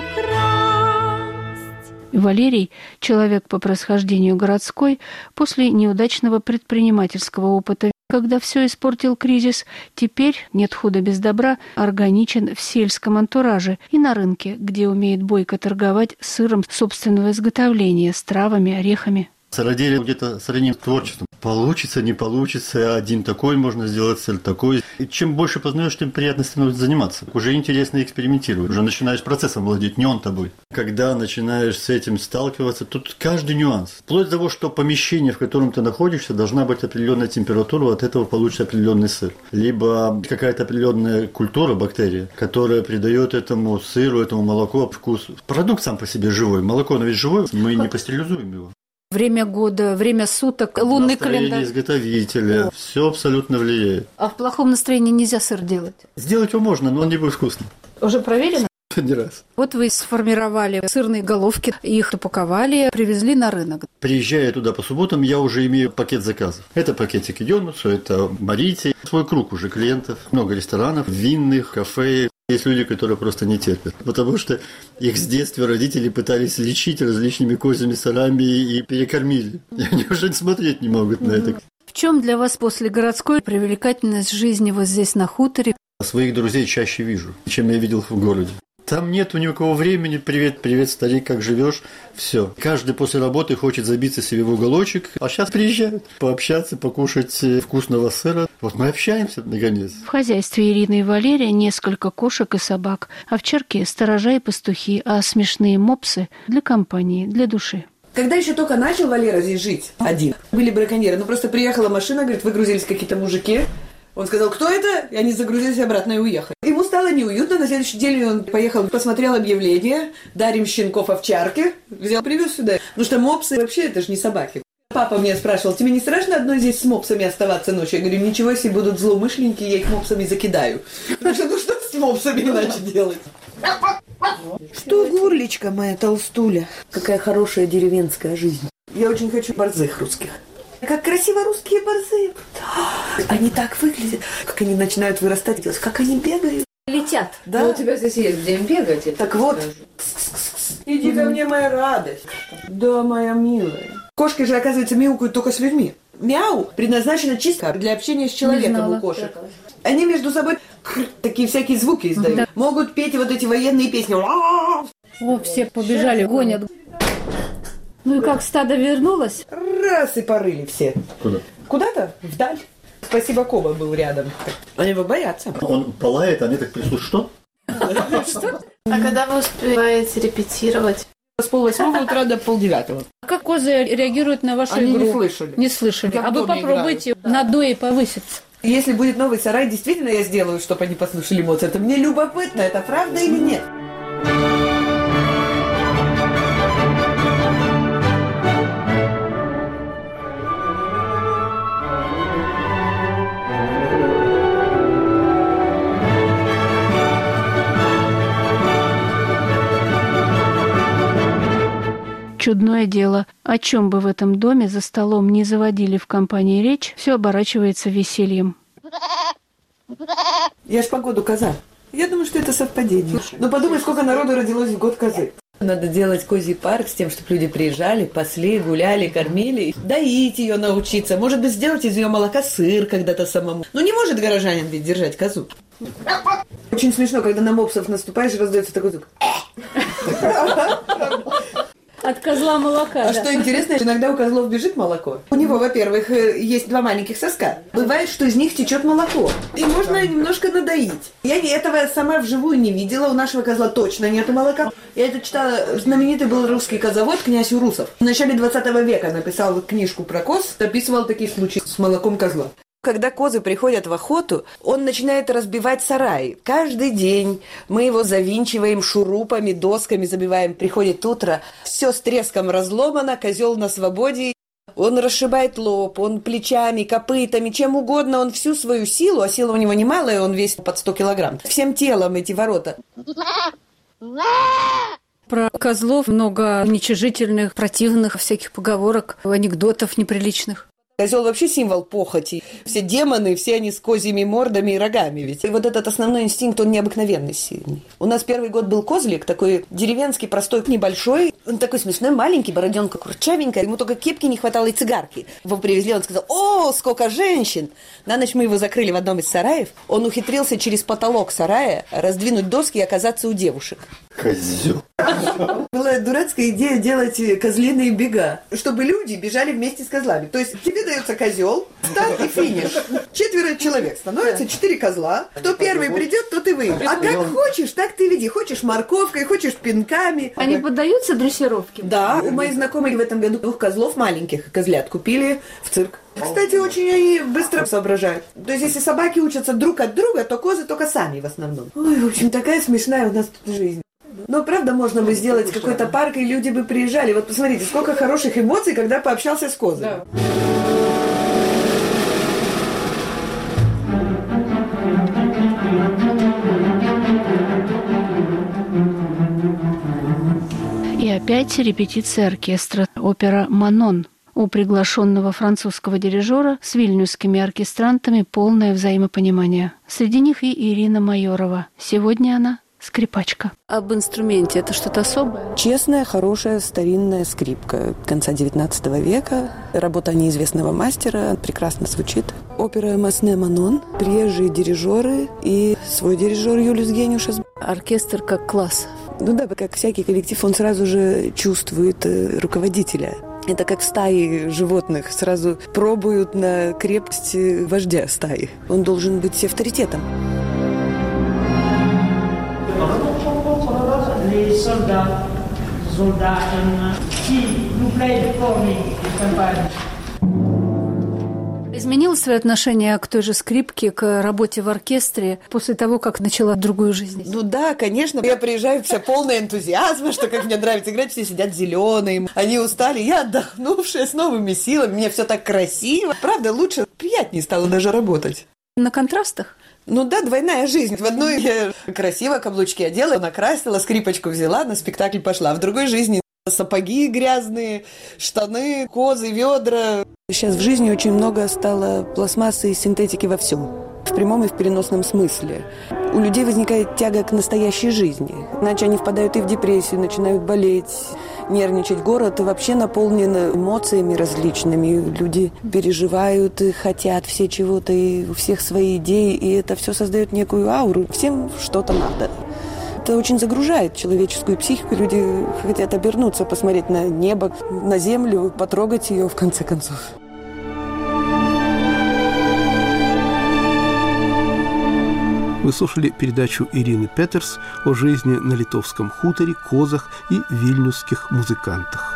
украсть. Валерий, человек по происхождению городской, после неудачного предпринимательского опыта, когда все испортил кризис, теперь, нет худа без добра, органичен в сельском антураже и на рынке, где умеет бойко торговать сыром собственного изготовления, с травами, орехами. Сыроделие где-то сравним с творчеством. Получится, не получится, один такой можно сделать, сыр такой. И чем больше познаешь, тем приятно становится заниматься. Уже интересно экспериментировать, уже начинаешь процессом владеть, не он тобой. Когда начинаешь с этим сталкиваться, тут каждый нюанс. Вплоть до того, что помещение, в котором ты находишься, должна быть определенная температура, от этого получится определенный сыр. Либо какая-то определенная культура, бактерия, которая придает этому сыру, этому молоку вкус. Продукт сам по себе живой, молоко, оно ведь живое, мы не пастеризуем его. Время года, время суток, лунный настроение календарь. изготовителя, все абсолютно влияет. А в плохом настроении нельзя сыр делать? Сделать его можно, но он не будет вкусным. Уже проверено? Не раз. Вот вы сформировали сырные головки, их упаковали, привезли на рынок. Приезжая туда по субботам, я уже имею пакет заказов. Это пакетики Дёнусу, это Марите. Свой круг уже клиентов. Много ресторанов, винных, кафе. Есть люди, которые просто не терпят, потому что их с детства родители пытались лечить различными козьими сырами и перекормили. И они уже смотреть не могут на это. В чем для вас после городской привлекательность жизни вот здесь на хуторе? Своих друзей чаще вижу, чем я видел в городе. Там нету ни у кого времени. Привет, привет, старик, как живешь? Все. Каждый после работы хочет забиться себе в уголочек. А сейчас приезжают пообщаться, покушать вкусного сыра. Вот мы общаемся, наконец. В хозяйстве Ирины и Валерия несколько кошек и собак, овчарки, сторожа и пастухи, а смешные мопсы для компании, для души. Когда еще только начал Валера здесь жить один, были браконьеры. Ну просто приехала машина, говорит, выгрузились какие-то мужики. Он сказал, кто это? И они загрузились обратно и уехали. Ему стало неуютно. На следующий день он поехал, посмотрел объявление. Дарим щенков овчарки. Взял, привез сюда. Потому что мопсы вообще это же не собаки. Папа меня спрашивал, тебе не страшно одной здесь с мопсами оставаться ночью? Я говорю, ничего, если будут злоумышленники, я их мопсами закидаю. Потому что ну что с мопсами иначе делать? Что, Гурлечка моя толстуля? Какая хорошая деревенская жизнь. Я очень хочу борзых русских. Как красиво русские борзые. Они так выглядят. Как они начинают вырастать, как они бегают. Летят. Да. Но у тебя здесь есть где им бегать. Так вот. Иди ко мне, моя радость. Да, моя милая. Кошки же, оказывается, мяукают только с людьми. Мяу предназначена чисто для общения с человеком у кошек. Они между собой такие всякие звуки издают. Да. Могут петь вот эти военные песни. О, все побежали, гонят. Ну и как, стадо вернулось? Раз и порыли все. Куда? Куда-то вдаль. Спасибо, Коба был рядом. Они его боятся. Он полает, они так прислушают. Что? Что? А когда вы успеваете репетировать? С 7:30 утра до 8:30. Как козы реагируют на вашу Они игру? не слышали. Не слышали. Как А вы попробуйте на дое повыситься. Если будет новый сарай, действительно я сделаю, чтобы они послушали Моцарта. Мне любопытно, это правда или нет? Чудное дело, о чем бы в этом доме за столом не заводили в компании речь, все оборачивается весельем. Я ж погоду коза. Я думаю, что это совпадение. Но подумай, сколько народу родилось в год козы. Надо делать козий парк с тем, чтобы люди приезжали, пасли, гуляли, кормили. Доить ее научиться. Может быть, сделать из ее молока сыр когда-то самому. Ну, не может горожанин ведь держать козу. Очень смешно, когда на мопсов наступаешь, раздается такой звук. От козла молока. А что интересно, иногда у козлов бежит молоко. У него, во-первых, есть 2 маленьких соска. Бывает, что из них течет молоко. И можно немножко надоить. Я этого сама вживую не видела. У нашего козла точно нету молока. Я это читала. Знаменитый был русский козовод князь Урусов. В начале 20 века написал книжку про коз, описывал такие случаи с молоком козла. Когда козы приходят в охоту, он начинает разбивать сарай. Каждый день мы его завинчиваем шурупами, досками забиваем. Приходит утро, все с треском разломано, козел на свободе. Он расшибает лоб, он плечами, копытами, чем угодно. Он всю свою силу, а сила у него немалая, он весит под 100 килограмм. Всем телом эти ворота. Про козлов много уничижительных, противных всяких поговорок, анекдотов неприличных. Козел вообще символ похоти. Все демоны, все они с козьими мордами и рогами ведь. И вот этот основной инстинкт, он необыкновенно сильный. У нас первый год был козлик, такой деревенский, простой, небольшой. Он такой смешной, маленький, бороденка курчавенькая. Ему только кепки не хватало и цигарки. Его привезли, он сказал: «О, сколько женщин!» На ночь мы его закрыли в одном из сараев. Он ухитрился через потолок сарая раздвинуть доски и оказаться у девушек. Козел. Была дурацкая идея делать козлиные бега, чтобы люди бежали вместе с козлами. То есть тебе дается козел, старт и финиш. 4 человек становится, 4 козла. Кто первый придет, тот и выиграет. А как хочешь, так ты веди. Хочешь морковкой, хочешь пинками. Они поддаются дрессировке? Да, у моих знакомых в этом году 2 козлов маленьких, козлят, купили в цирк. Кстати, очень они быстро соображают. То есть, если собаки учатся друг от друга, то козы только сами в основном. Ой, в общем, такая смешная у нас тут жизнь. Но правда можно бы сделать какой-то парк, и люди бы приезжали. Вот посмотрите, сколько хороших эмоций, когда пообщался с козами. Да. И опять репетиция оркестра. Опера «Манон». У приглашенного французского дирижера с вильнюсскими оркестрантами полное взаимопонимание. Среди них и Ирина Майорова. Сегодня она скрипачка. Об инструменте это что-то особое? Честная, хорошая, старинная скрипка конца 19 века. Работа неизвестного мастера. Прекрасно звучит. Опера «Масне Манон». Приезжие дирижеры и свой дирижер Юлиус Гениушес. Оркестр как класс. Ну да, как всякий коллектив, он сразу же чувствует руководителя. Это как в стае животных. Сразу пробуют на крепость вождя стаи. Он должен быть авторитетом. изменилось свое отношение к той же скрипке, к работе в оркестре после того, как начала другую жизнь? Ну да, конечно. Я приезжаю вся полная энтузиазма, что как мне нравится играть, все сидят зеленые, они устали, я отдохнувшая, с новыми силами, мне все так красиво. Правда, лучше, приятнее стало даже работать. На контрастах? Ну да, двойная жизнь. В одной я красиво каблучки одела, накрасила, скрипочку взяла, на спектакль пошла. В другой жизни сапоги грязные, штаны, козы, ведра. Сейчас в жизни очень много стало пластмассы и синтетики во всем. В прямом и в переносном смысле. У людей возникает тяга к настоящей жизни. Иначе они впадают и в депрессию, начинают болеть, нервничать. Город вообще наполнен эмоциями различными. Люди переживают и хотят все чего-то, и у всех свои идеи. И это все создает некую ауру. Всем что-то надо. Это очень загружает человеческую психику. Люди хотят обернуться, посмотреть на небо, на землю, потрогать ее в конце концов. Вы слушали передачу Ирины Петерс о жизни на литовском хуторе, козах и вильнюсских музыкантах.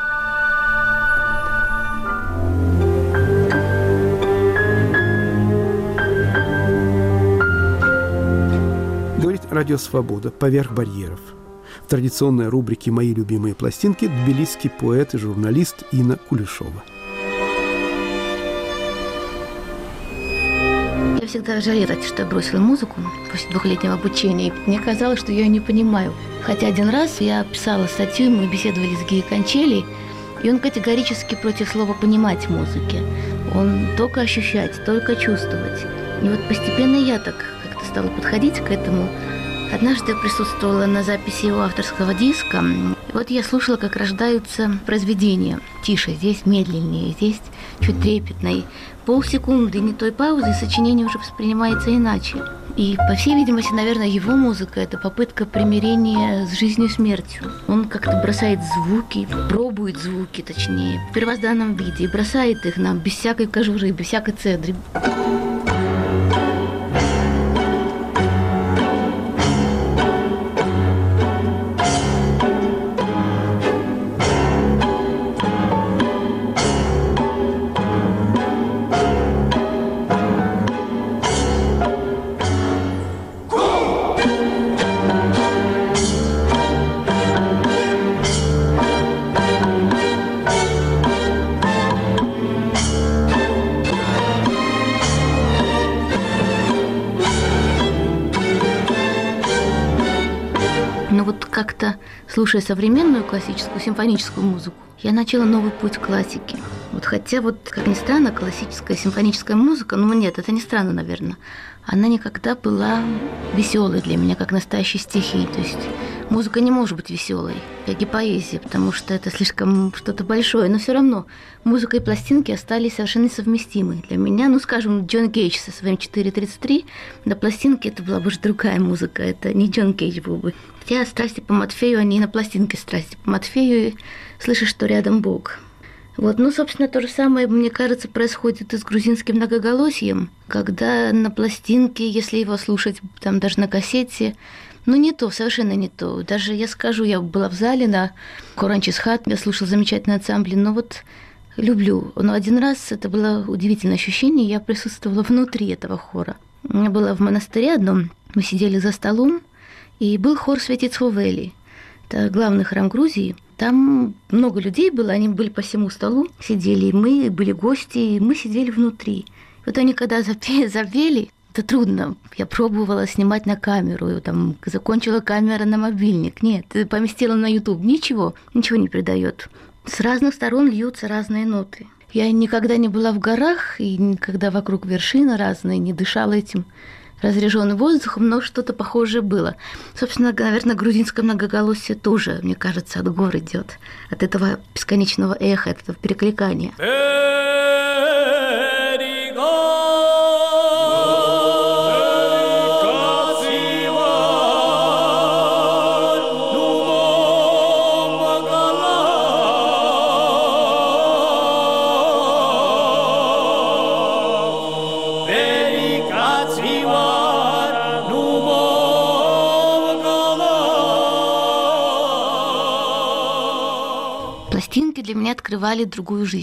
Говорит Радио Свобода «Поверх барьеров». В традиционной рубрике «Мои любимые пластинки» тбилисский поэт и журналист Инна Кулешова. Я всегда жалела, что я бросила музыку после 2-летнего обучения. И мне казалось, что я ее не понимаю. Хотя один раз я писала статью, мы беседовали с Гией Кончелли, и он категорически против слова «понимать» музыки. Он только ощущать, только чувствовать. И вот постепенно я так как-то стала подходить к этому. Однажды я присутствовала на записи его авторского диска. И вот я слушала, как рождаются произведения. Тише, здесь медленнее, здесь чуть трепетно. Полсекунды не той паузы, и сочинение уже воспринимается иначе. И, по всей видимости, наверное, его музыка – это попытка примирения с жизнью и смертью. Он как-то бросает звуки, пробует звуки, точнее, в первозданном виде, и бросает их нам без всякой кожуры, без всякой цедры. Но вот как-то, слушая современную классическую симфоническую музыку, я начала новый путь классики. Вот хотя вот, как ни странно, классическая симфоническая музыка, ну нет, это не странно, наверное, она никогда была веселой для меня, как настоящие стихи. То есть музыка не может быть веселой, как и поэзия, потому что это слишком что-то большое. Но все равно музыка и пластинки остались совершенно несовместимы. Для меня, ну, скажем, Джон Кейдж со своим 4.33, до пластинки это была бы уже другая музыка, это не Джон Кейдж был бы. Хотя страсти по Матфею, они и на пластинке страсти по Матфею, и слышишь, что рядом Бог. Вот, ну, собственно, то же самое, мне кажется, происходит и с грузинским многоголосием, когда на пластинке, если его слушать там даже на кассете, ну, не то, совершенно не то. Даже я скажу, я была в зале на Коранчисхат, я слушала замечательный ансамбль, но вот люблю. Но один раз это было удивительное ощущение, я присутствовала внутри этого хора. Я была в монастыре одном, мы сидели за столом, и был хор Светицхо Вели. Это главный храм Грузии. Там много людей было, они были по всему столу, сидели, и мы были гости, и мы сидели внутри. Вот они когда запели, это трудно. Я пробовала снимать на камеру, там закончила камера на мобильник. Нет, поместила на YouTube. Ничего не придает. С разных сторон льются разные ноты. Я никогда не была в горах, и никогда вокруг вершины разные, не дышала этим разряженным воздухом, но что-то похожее было. Собственно, наверное, грузинское многоголосие тоже, мне кажется, от гор идет, от этого бесконечного эха, от этого перекликания. Пластинки для меня открывали другую жизнь.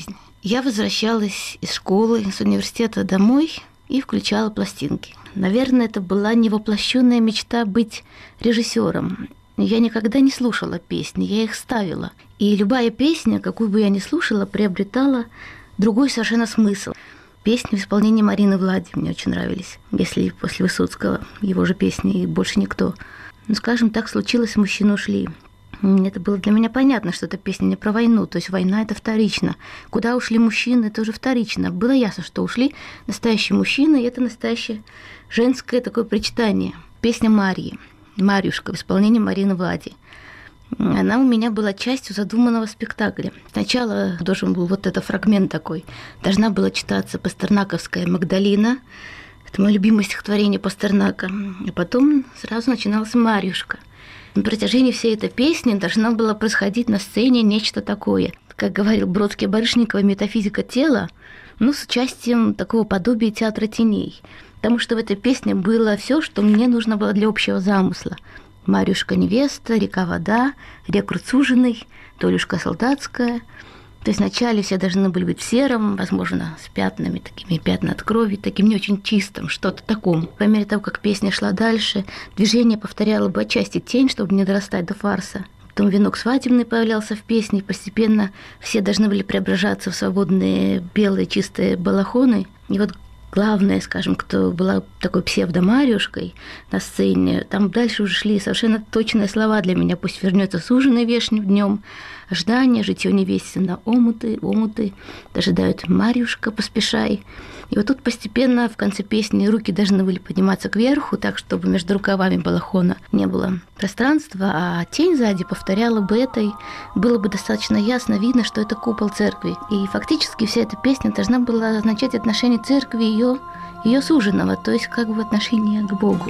я возвращалась из школы, с университета домой и включала пластинки. Наверное, это была невоплощенная мечта быть режиссером. Я никогда не слушала песни, я их ставила. И любая песня, какую бы я ни слушала, приобретала другой совершенно смысл. Песни в исполнении Марины Влади мне очень нравились, если после Высоцкого его же песни и больше никто. Ну, скажем так, случилось, мужчины ушли. Это было для меня понятно, что эта песня не про войну, то есть война – это вторично. Куда ушли мужчины – это уже вторично. Было ясно, что ушли настоящие мужчины, и это настоящее женское такое причитание. Песня Марьи, Марьюшка в исполнении Марины Влади. Она у меня была частью задуманного спектакля. Сначала должен был вот этот фрагмент такой. Должна была читаться пастернаковская «Магдалина». Это мое любимое стихотворение Пастернака. И потом сразу начиналась Марьюшка. На протяжении всей этой песни должно было происходить на сцене нечто такое. Как говорил Бродский Барышникова, метафизика тела, с участием такого подобия театра теней. Потому что в этой песне было все, что мне нужно было для общего замысла. Марьюшка невеста, река вода, рекрут суженый, Толюшка солдатская. То есть вначале все должны были быть в сером, возможно, с пятнами, такими пятна от крови, таким не очень чистым, что-то таком. По мере того, как песня шла дальше, движение повторяло бы отчасти тень, чтобы не дорастать до фарса. Потом венок свадебный появлялся в песне, и постепенно все должны были преображаться в свободные белые чистые балахоны. И вот главное, скажем, кто была такой псевдо-Марьюшкой на сцене, там дальше уже шли совершенно точные слова для меня. Пусть вернется суженый вешним днем, ожидание, житье невесте на омуты, омуты, дожидают Марьюшка, поспешай. И вот тут постепенно в конце песни руки должны были подниматься кверху, так, чтобы между рукавами балахона не было пространства, а тень сзади повторяла бы это, и было бы достаточно ясно видно, что это купол церкви. И фактически вся эта песня должна была означать отношение церкви и ее суженого, то есть как бы отношение к Богу.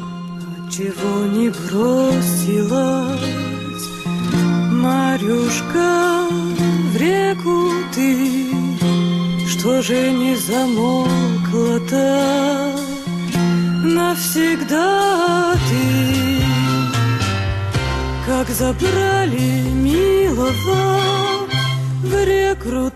Чего не бросилась, Марьюшка, в реку ты? Что же не замолкла-то навсегда ты? Как забрали милого в реку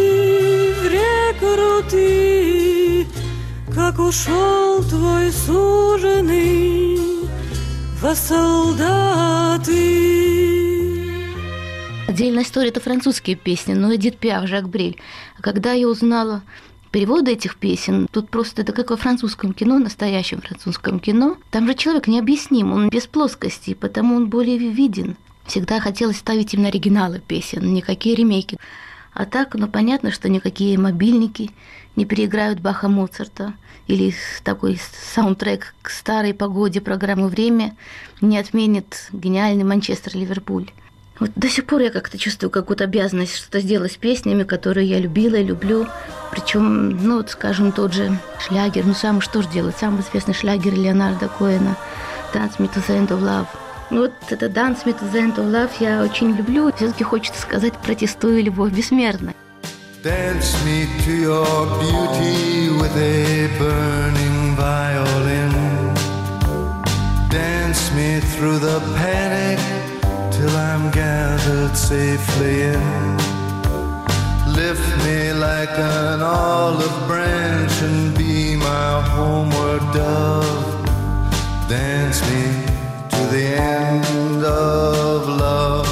ты, как ушел твой суженый во солдаты. Отдельная история – это французские песни, Эдит Пиаф, Жак Брель. А когда я узнала переводы этих песен, тут просто это как во французском кино, настоящем французском кино. Там же человек необъясним, он без плоскости, потому он более виден. Всегда хотелось ставить именно оригиналы песен, никакие ремейки. А так, понятно, что никакие мобильники не переиграют Баха Моцарта или такой саундтрек к старой погоде программы «Время» не отменит гениальный Манчестер-Ливерпуль. Вот до сих пор я как-то чувствую какую-то обязанность что-то сделать с песнями, которые я любила и люблю. Причем, скажем, тот же шлягер, что же делать? Самый известный шлягер Леонарда Коэна «Dance Me to the End of Love». Вот это «Dance Me to the End of Love» я очень люблю. Все-таки хочется сказать «Протестую, любовь бессмертна». Dance me to your beauty with a burning violin. Dance me through the panic till I'm gathered safely in. Lift me like an olive branch and be my homeward dove. Dance me to the end of love.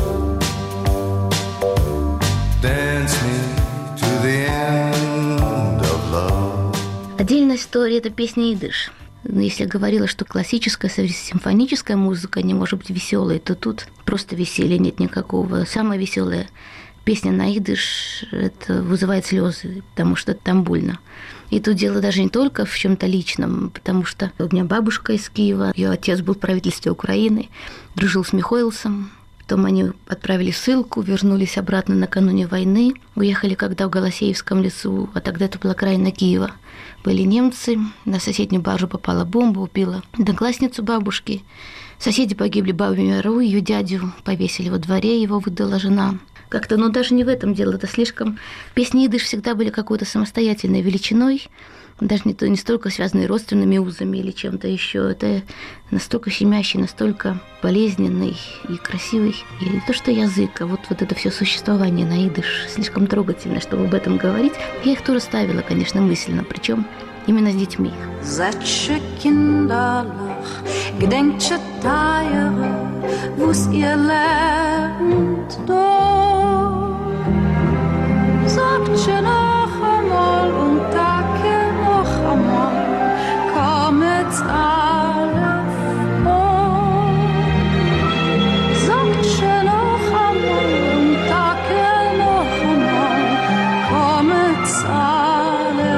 Dance me to the end of love. Отдельная история – это песня «Идыш». Если я говорила, что классическая, симфоническая музыка не может быть веселой, то тут просто веселья нет никакого. Самая веселая песня на идыш – это вызывает слезы, потому что там больно. И тут дело даже не только в чем-то личном, потому что у меня бабушка из Киева, ее отец был в правительстве Украины, дружил с Михоэлсом. Потом они отправили ссылку, вернулись обратно накануне войны, уехали когда в Голосеевском лесу, а тогда это была окраина Киева. Были немцы, на соседнюю баржу попала бомба, убила одноклассницу бабушки. Соседи погибли, бабу Миру, ее дядю повесили во дворе, его выдала жена. Как-то, даже не в этом дело, это слишком... Песни идыш всегда были какой-то самостоятельной величиной, даже не столько связанный родственными узами или чем-то еще. Это настолько щемящий, настолько болезненный и красивый. И не то, что язык, а вот это все существование на идыш слишком трогательно, чтобы об этом говорить. Я их тоже ставила, конечно, мысленно, причем именно с детьми. Zetsche kinderlach, gedenkt Jahre, wo's ihr lernt dort. Sagt noch einmal und danke noch einmal, kommet's alle vor. Sagt noch einmal und danke noch einmal, kommet's alle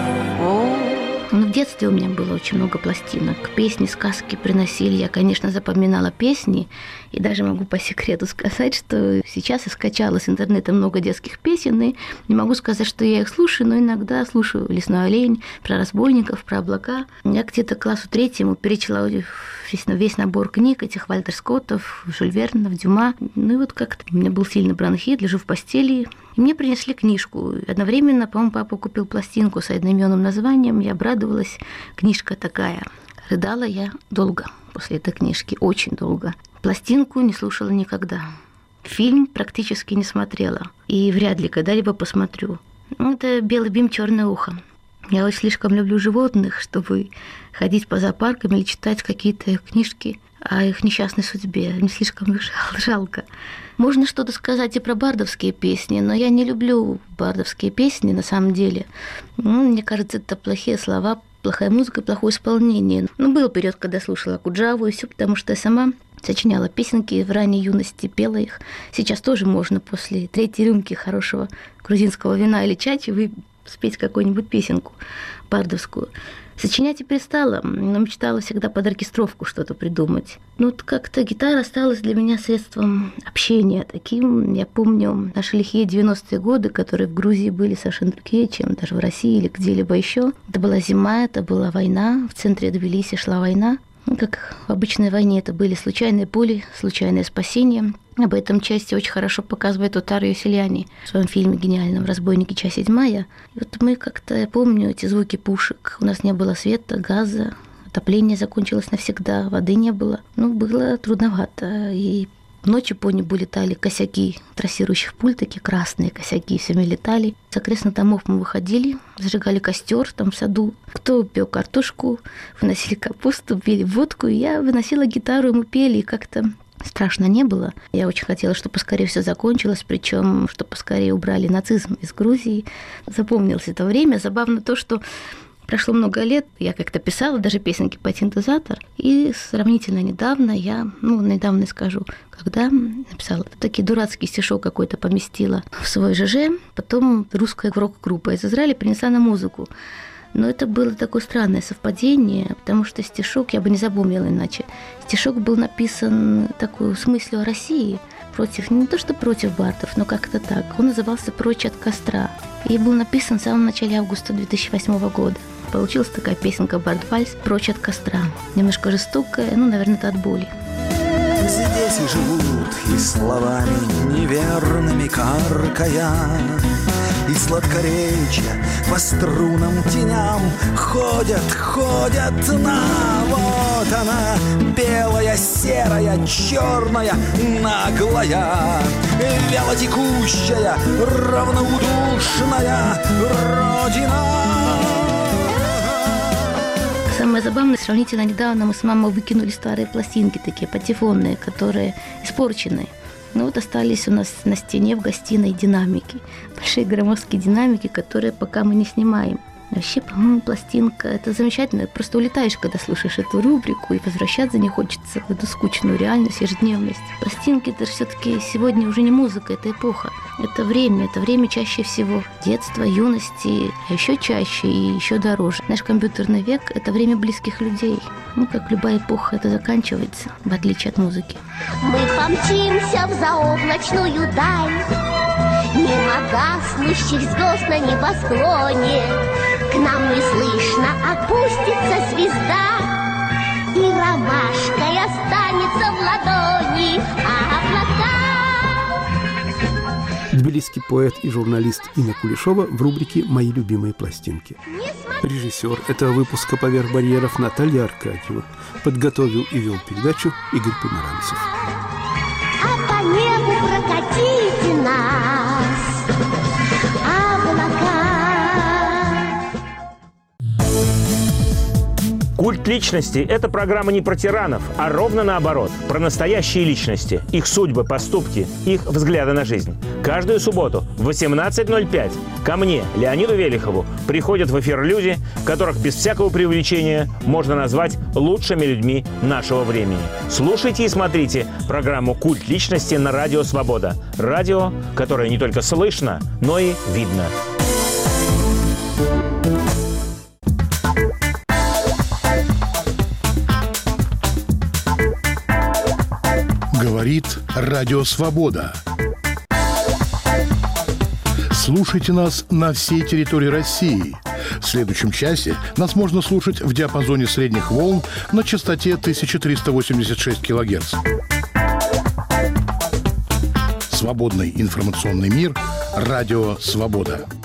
vor. В детстве у меня было очень много пластинок. Песни, сказки приносили. Я, конечно, запоминала песни. И даже могу по секрету сказать, что сейчас я скачала с интернета много детских песен. И не могу сказать, что я их слушаю, но иногда слушаю «Лесной олень», про разбойников, про облака. Я где-то к классу 3 перечила весь набор книг этих Вальтер Скоттов, Жюль Вернов, Дюма. Ну и вот как-то у меня был сильный бронхит, лежу в постели. И мне принесли книжку. Одновременно, по-моему, папа купил пластинку с одноименным названием. Я обрадовалась. Книжка такая. Рыдала я долго после этой книжки, очень долго. Пластинку не слушала никогда. Фильм практически не смотрела. И вряд ли когда-либо посмотрю. Это «Белый бим, черное ухо». Я очень слишком люблю животных, чтобы ходить по зоопаркам или читать какие-то книжки о их несчастной судьбе. Мне слишком их жалко. Можно что-то сказать и про бардовские песни, но я не люблю бардовские песни на самом деле. Мне кажется, это плохие слова, плохая музыка, плохое исполнение. Был период, когда слушала Акуджаву и все, потому что я сама сочиняла песенки в ранней юности, пела их. Сейчас тоже можно после 3-й рюмки хорошего грузинского вина или чачи спеть какую-нибудь песенку бардовскую. Сочинять и перестала, но мечтала всегда под оркестровку что-то придумать. Как-то гитара стала для меня средством общения таким. Я помню наши лихие 90-е годы, которые в Грузии были совершенно другие, чем даже в России или где-либо еще. Это была зима, это была война, в центре Тбилиси шла война. Как в обычной войне, это были случайные пули, случайное спасение. Об этом части очень хорошо показывает Отар Йосельяни в своем фильме гениальном «Разбойники. Часть 7». И мы как-то, я помню эти звуки пушек. У нас не было света, газа, отопление закончилось навсегда, воды не было. Было трудновато. И ночью по небу летали косяки трассирующих пуль, такие красные косяки, всеми летали. С окрестных домов мы выходили, зажигали костер там в саду. Кто пек картошку, выносили капусту, пили водку. И я выносила гитару, и мы пели, и как-то страшно не было. Я очень хотела, чтобы поскорее все закончилось, причем, чтобы поскорее убрали нацизм из Грузии. Запомнилось это время. Забавно то, что прошло много лет, я как-то писала даже песенки по синтезатор, и сравнительно недавно недавно скажу, когда написала такой дурацкий стишок какой-то, поместила в свой ЖЖ, потом русская рок-группа из Израиля принесла на музыку. Но это было такое странное совпадение, потому что стишок я бы не запомнила иначе. Стишок был написан такой в смысле о России, не то что против бардов, но как-то так. Он назывался «Прочь от костра» и был написан в самом начале августа 2008 года. Получилась такая песенка «Бардвальс. Прочь от костра». Немножко жестокая, наверное, это от боли. Здесь и живут, и словами неверными каркая, и сладкоречия по струнам теням ходят вот она, белая, серая, черная, наглая, вяло текущая, равноудушная Родина. Самое забавное, сравнительно недавно мы с мамой выкинули старые пластинки, такие патефонные, которые испорчены. Остались у нас на стене в гостиной динамики. Большие громоздкие динамики, которые пока мы не снимаем. Вообще, по-моему, пластинка – это замечательно. Просто улетаешь, когда слушаешь эту рубрику, и возвращаться не хочется в эту скучную реальность, ежедневность. Пластинки – это все-таки сегодня уже не музыка, это эпоха. Это время чаще всего детства, юности, а еще чаще и еще дороже. Наш компьютерный век – это время близких людей. Как любая эпоха, это заканчивается, в отличие от музыки. Мы помчимся в заоблачную даль, мимо гаснущих звезд на небосклоне. К нам неслышно опустится звезда, и ромашкой останется в ладони, а облака Тбилисский поэт и журналист Инна Кулешова в рубрике «Мои любимые пластинки». Режиссер этого выпуска «Поверх барьеров» Наталья Аркадьева. Подготовил и вел передачу Игорь Померанцев. А по небу прокатите нас облака. «Культ личности» — это программа не про тиранов, а ровно наоборот, про настоящие личности, их судьбы, поступки, их взгляды на жизнь. Каждую субботу в 18:05 ко мне, Леониду Велихову, приходят в эфир люди, которых без всякого преувеличения можно назвать лучшими людьми нашего времени. Слушайте и смотрите программу «Культ личности» на Радио Свобода. Радио, которое не только слышно, но и видно. Говорит Радио Свобода. Слушайте нас на всей территории России. В следующем часе нас можно слушать в диапазоне средних волн на частоте 1386 кГц. Свободный информационный мир. Радио Свобода.